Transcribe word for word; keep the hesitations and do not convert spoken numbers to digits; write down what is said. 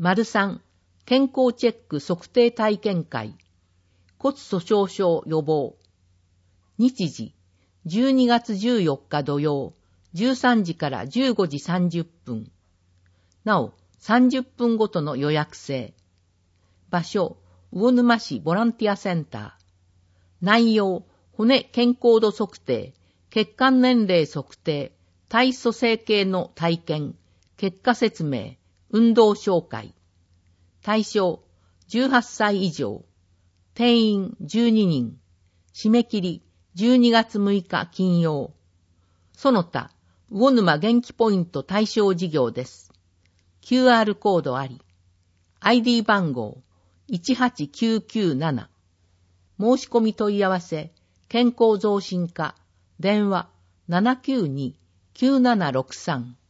丸さん、健康チェック測定体験会。骨粗鬆症予防。日時、じゅうにがつじゅうよっか土曜、じゅうさんじからじゅうごじさんじゅっぷん。なお、さんじゅっぷんごとの予約制。場所、魚沼市ボランティアセンター。内容、骨健康度測定、血管年齢測定、体組成計の体験、結果説明、運動紹介。対象、じゅうはっさい以上。定員じゅうににん。締め切りじゅうにがつむいか金曜。その他、魚沼元気ポイント対象事業です。キューアール コードあり。アイディー 番号いちはちきゅうきゅうなな。申し込み問い合わせ、健康増進課、電話ななきゅうに きゅうななろくさん。